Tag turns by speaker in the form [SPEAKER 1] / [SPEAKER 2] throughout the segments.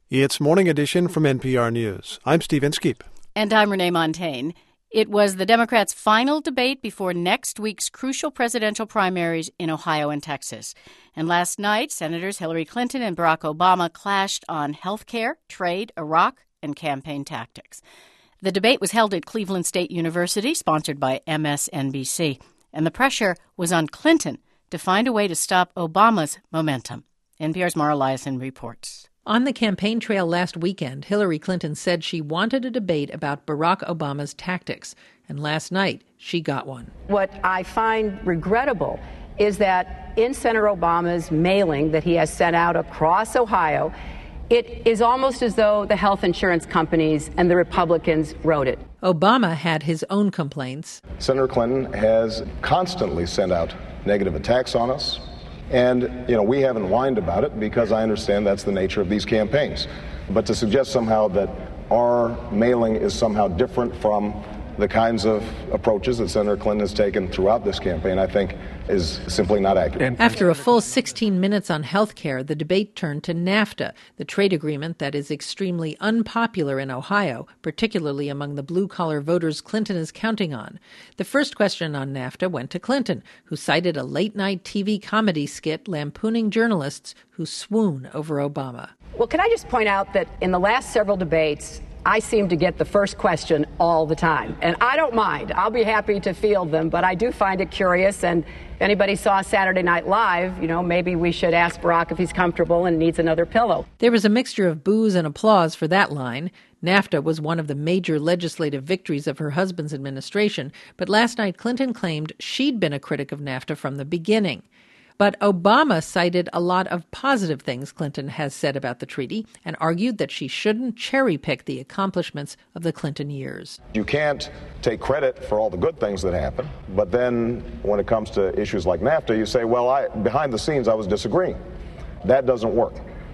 [SPEAKER 1] It's Morning Edition from NPR News. I'm Steve Inskeep.
[SPEAKER 2] And I'm Renee Montagne. It was the Democrats' final debate before next week's crucial presidential primaries in Ohio and Texas. And last night, Senators Hillary Clinton and Barack Obama clashed on health care, trade, Iraq, and campaign tactics. The debate was held at Cleveland State University, sponsored by MSNBC. And the pressure was on Clinton to find a way to stop Obama's momentum. NPR's Mara Liasson reports.
[SPEAKER 3] On the campaign trail last weekend, Hillary Clinton said she wanted a debate about Barack Obama's tactics. And last night, she got one.
[SPEAKER 4] What I find regrettable is that in Senator Obama's mailing that he has sent out across Ohio, it is almost as though the health insurance companies and the Republicans wrote it.
[SPEAKER 3] Obama had his own complaints.
[SPEAKER 5] Senator Clinton has constantly sent out negative attacks on us. And, we haven't whined about it because I understand that's the nature of these campaigns. But to suggest somehow that our mailing is somehow different from the kinds of approaches that Senator Clinton has taken throughout this campaign, I think, is simply not accurate.
[SPEAKER 3] After a full 16 minutes on health care, the debate turned to NAFTA, the trade agreement that is extremely unpopular in Ohio, particularly among the blue-collar voters Clinton is counting on. The first question on NAFTA went to Clinton, who cited a late-night TV comedy skit lampooning journalists who swoon over Obama.
[SPEAKER 4] Well, can I just point out that in the last several debates, I seem to get the first question all the time. And I don't mind. I'll be happy to field them, but I do find it curious. And if anybody saw Saturday Night Live, maybe we should ask Barack if he's comfortable and needs another pillow.
[SPEAKER 3] There was a mixture of boos and applause for that line. NAFTA was one of the major legislative victories of her husband's administration, but last night Clinton claimed she'd been a critic of NAFTA from the beginning. But Obama cited a lot of positive things Clinton has said about the treaty and argued that she shouldn't cherry-pick the accomplishments of the Clinton years.
[SPEAKER 5] You can't take credit for all the good things that happen, but then when it comes to issues like NAFTA, you say, behind the scenes I was disagreeing. That doesn't work.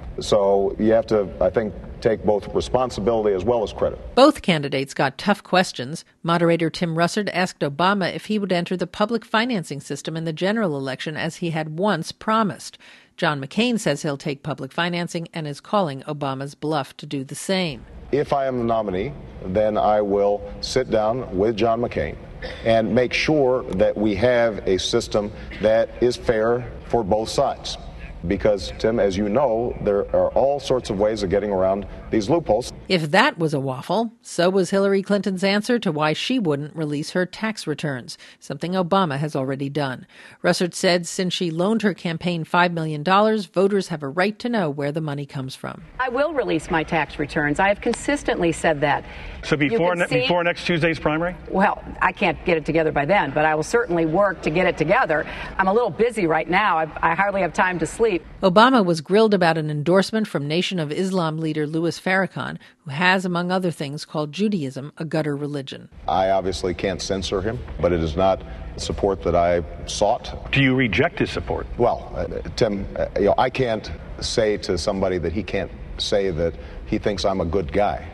[SPEAKER 5] So you have to, I think, take both responsibility as well as credit.
[SPEAKER 3] Both candidates got tough questions. Moderator Tim Russert asked Obama if he would enter the public financing system in the general election as he had once promised. John McCain says he'll take public financing and is calling Obama's bluff to do the same.
[SPEAKER 5] If I am the nominee, then I will sit down with John McCain and make sure that we have a system that is fair for both sides. Because, Tim, as you know, there are all sorts of ways of getting around these loopholes.
[SPEAKER 3] If that was a waffle, so was Hillary Clinton's answer to why she wouldn't release her tax returns, something Obama has already done. Russert said since she loaned her campaign $5 million, voters have a right to know where the money comes from.
[SPEAKER 4] I will release my tax returns. I have consistently said that.
[SPEAKER 6] So before next Tuesday's primary?
[SPEAKER 4] Well, I can't get it together by then, but I will certainly work to get it together. I'm a little busy right now. I hardly have time to sleep.
[SPEAKER 3] Obama was grilled about an endorsement from Nation of Islam leader Louis Farrakhan, who has, among other things, called Judaism a gutter religion.
[SPEAKER 5] I obviously can't censor him, but it is not support that I sought.
[SPEAKER 6] Do you reject his support?
[SPEAKER 5] Well, Tim, I can't say to somebody that he can't say that he thinks I'm a good guy.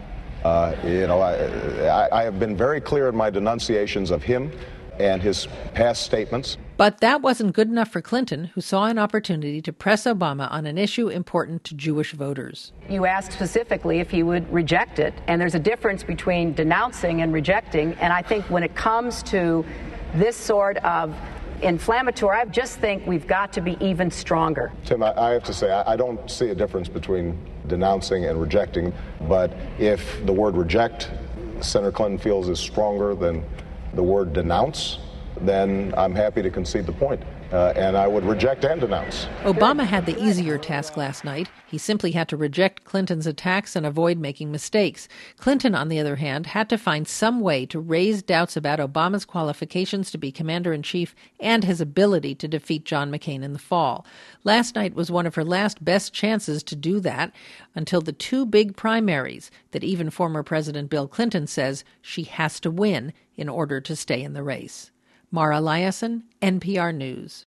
[SPEAKER 5] I have been very clear in my denunciations of him and his past statements.
[SPEAKER 3] But that wasn't good enough for Clinton, who saw an opportunity to press Obama on an issue important to Jewish voters.
[SPEAKER 4] You asked specifically if he would reject it, and there's a difference between denouncing and rejecting. And I think when it comes to this sort of inflammatory, I just think we've got to be even stronger.
[SPEAKER 5] Tim, I have to say, I don't see a difference between denouncing and rejecting. But if the word reject, Senator Clinton feels is stronger than the word denounce, then I'm happy to concede the point. And I would reject and denounce.
[SPEAKER 3] Obama had the easier task last night. He simply had to reject Clinton's attacks and avoid making mistakes. Clinton, on the other hand, had to find some way to raise doubts about Obama's qualifications to be commander-in-chief and his ability to defeat John McCain in the fall. Last night was one of her last best chances to do that until the two big primaries that even former President Bill Clinton says she has to win in order to stay in the race. Mara Liasson, NPR News.